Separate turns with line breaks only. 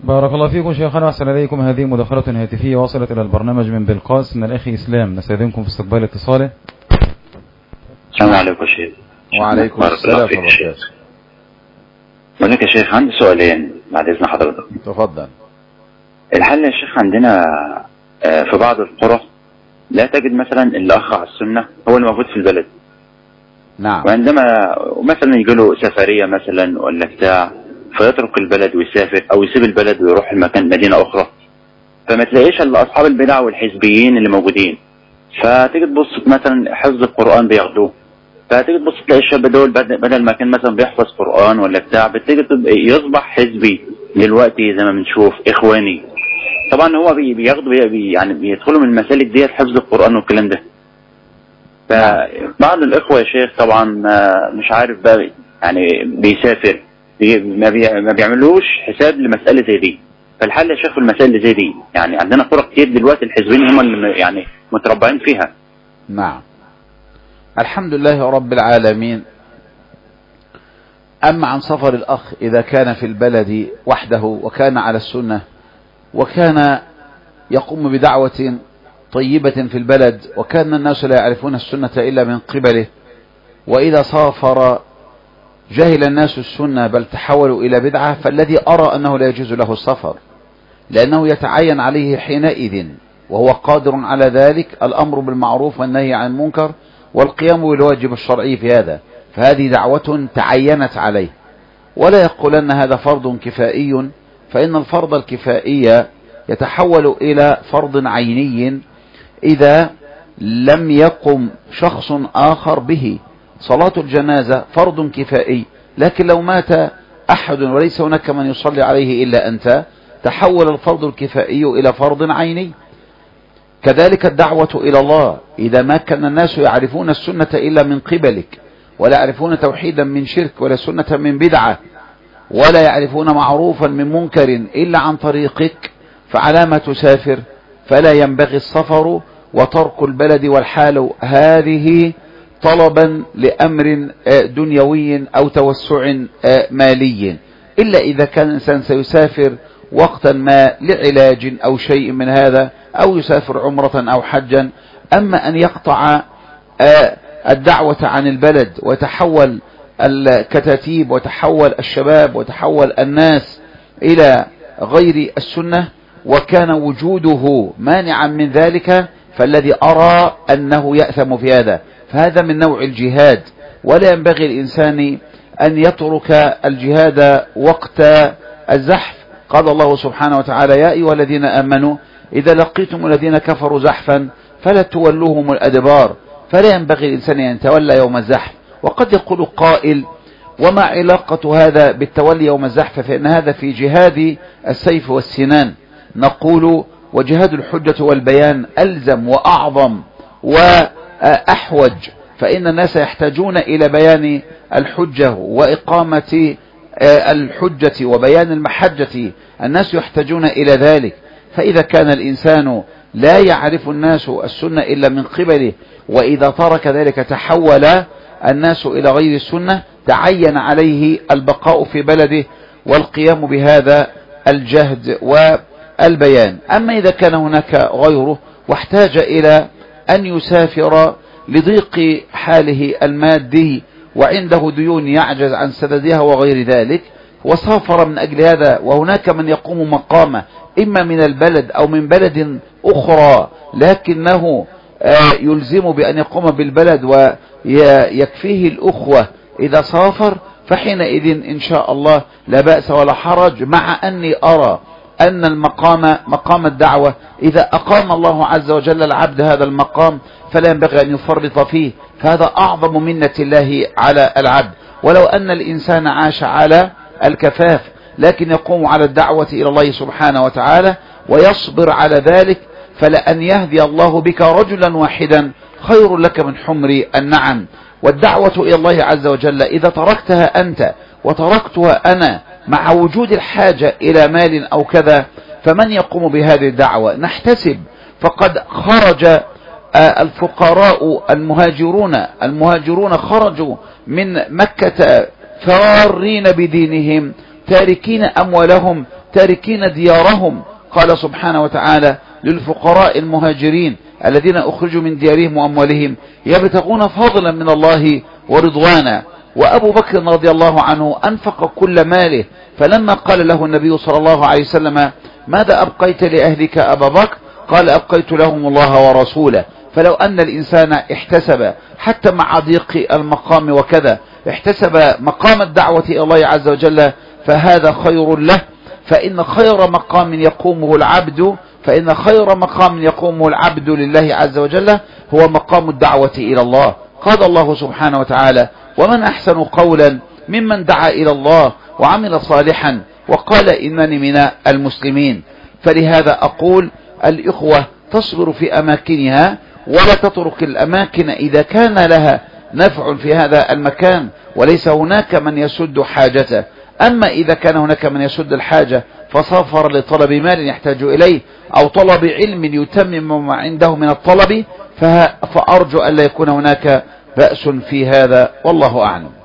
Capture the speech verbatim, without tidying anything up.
بارك الله فيكم شيخنا وأحسن إليكم. هذه مداخلة هاتفية وصلت إلى البرنامج من بلقاس من الأخ إسلام، نستأذنكم في استقبال اتصاله.
السلام عليكم شيخ.
وعليكم السلام ورحمة الله وبركاته.
ولك يا شيخ عندي سؤالين بعد إذن حضرتك.
تفضل.
الحل يا شيخ عندنا في بعض القرى لا تجد مثلا اللي أخ على السنة هو الموجود في البلد.
نعم.
وعندما مثلا يجي له سفرية مثلا ولا بتاع فيترك البلد ويسافر أو يسيب البلد ويروح المكان مدينة أخرى، فما تلاقيش إلا أصحاب البدع والحزبيين اللي موجودين. فتيجي تبص مثلا حفظ القرآن بياخدوه، فتيجي تبص تلاقي الشاب دول بدل ما كان مثلا بيحفظ قرآن ولا بتاع بتيجي يصبح حزبي دلوقتي زي ما بنشوف إخواني. طبعا هو بياخدوا بي يعني بيدخلوا من المسالك ديت حفظ القرآن والكلام ده. فبعض الإخوة يا شيخ طبعا مش عارف بقى يعني بيسافر ما, بي ما بيعملوش حساب لمسألة زي دي. فالحل يا شيخ في المسائل اللي زي دي يعني عندنا قرى كتير دلوقتي الحزبين هم اللي يعني متربعين فيها.
نعم. الحمد لله رب العالمين. أما عن سفر الأخ إذا كان في البلد وحده وكان على السنة وكان يقوم بدعوة طيبة في البلد وكان الناس لا يعرفون السنة إلا من قبله، وإذا سافر جهل الناس السنة بل تحولوا إلى بدعة، فالذي أرى أنه لا يجوز له السفر لأنه يتعين عليه حينئذ وهو قادر على ذلك الأمر بالمعروف والنهي عن المنكر والقيام بالواجب الشرعي في هذا، فهذه دعوة تعينت عليه. ولا يقول أن هذا فرض كفائي، فإن الفرض الكفائي يتحول إلى فرض عيني إذا لم يقم شخص آخر به. صلاة الجنازة فرض كفائي، لكن لو مات أحد وليس هناك من يصلي عليه إلا أنت تحول الفرض الكفائي إلى فرض عيني. كذلك الدعوة إلى الله إذا ما كان الناس يعرفون السنة إلا من قبلك ولا يعرفون توحيدا من شرك ولا سنة من بدعة ولا يعرفون معروفا من منكر إلا عن طريقك، فعلى ما تسافر؟ فلا ينبغي السفر وترك البلد والحال هذه طلبا لأمر دنيوي أو توسع مالي، إلا إذا كان الإنسان سيسافر وقتا ما لعلاج أو شيء من هذا أو يسافر عمرة أو حجا. أما أن يقطع الدعوة عن البلد وتحول الكتاتيب وتحول الشباب وتحول الناس إلى غير السنة وكان وجوده مانعا من ذلك، فالذي أرى أنه يأثم في هذا، فهذا من نوع الجهاد. ولا ينبغي الإنسان أن يترك الجهاد وقت الزحف. قال الله سبحانه وتعالى: يا أيها الذين آمنوا إذا لقيتم الذين كفروا زحفا فلا تولوهم الأدبار. فلا ينبغي الإنسان أن يتولى يوم الزحف. وقد يقول قائل: وما علاقة هذا بالتولي يوم الزحف؟ فإن هذا في جهاد السيف والسنان. نقول: وجهاد الحجة والبيان ألزم وأعظم وأحوج، فإن الناس يحتاجون إلى بيان الحجة وإقامة الحجة وبيان المحجة، الناس يحتاجون إلى ذلك. فإذا كان الإنسان لا يعرف الناس السنة إلا من قبله، وإذا ترك ذلك تحول الناس إلى غير السنة، تعين عليه البقاء في بلده والقيام بهذا الجهد والبيان. أما إذا كان هناك غيره واحتاج إلى أن يسافر لضيق حاله المادي وعنده ديون يعجز عن سددها وغير ذلك وسافر من أجل هذا، وهناك من يقوم مقامه إما من البلد أو من بلد أخرى لكنه يلزم بأن يقوم بالبلد ويكفيه الأخوة إذا سافر، فحينئذ إن شاء الله لا بأس ولا حرج. مع أني أرى أن المقام مقام الدعوة إذا أقام الله عز وجل العبد هذا المقام فلا ينبغي أن يفرط فيه، فهذا أعظم منة الله على العبد. ولو أن الإنسان عاش على الكفاف لكن يقوم على الدعوة إلى الله سبحانه وتعالى ويصبر على ذلك، فلأن يهدي الله بك رجلا واحدا خير لك من حمر النعم. والدعوة إلى الله عز وجل إذا تركتها أنت وتركتها أنا مع وجود الحاجة إلى مال أو كذا، فمن يقوم بهذه الدعوة؟ نحتسب. فقد خرج الفقراء المهاجرون المهاجرون خرجوا من مكة فارين بدينهم تاركين أموالهم تاركين ديارهم. قال سبحانه وتعالى للفقراء المهاجرين الذين أخرجوا من ديارهم وأموالهم يبتغون فضلا من الله ورضوانا. وأبو بكر رضي الله عنه أنفق كل ماله، فلما قال له النبي صلى الله عليه وسلم ماذا أبقيت لأهلك أبا بكر؟ قال أبقيت لهم الله ورسوله. فلو أن الإنسان احتسب حتى مع ضيق المقام وكذا احتسب مقام الدعوة إلى الله عز وجل فهذا خير له، فإن خير مقام يقومه العبد فإن خير مقام يقومه العبد لله عز وجل هو مقام الدعوة إلى الله. قال الله سبحانه وتعالى ومن أحسن قولا ممن دعا إلى الله وعمل صالحا وقال إنني من المسلمين. فلهذا أقول الإخوة تصبر في أماكنها ولا تترك الأماكن إذا كان لها نفع في هذا المكان وليس هناك من يسد حاجته. أما إذا كان هناك من يسد الحاجة فسافر لطلب مال يحتاج إليه أو طلب علم يتمم ما عنده من الطلب فأرجو أن لا يكون هناك بأس في هذا، والله أعلم.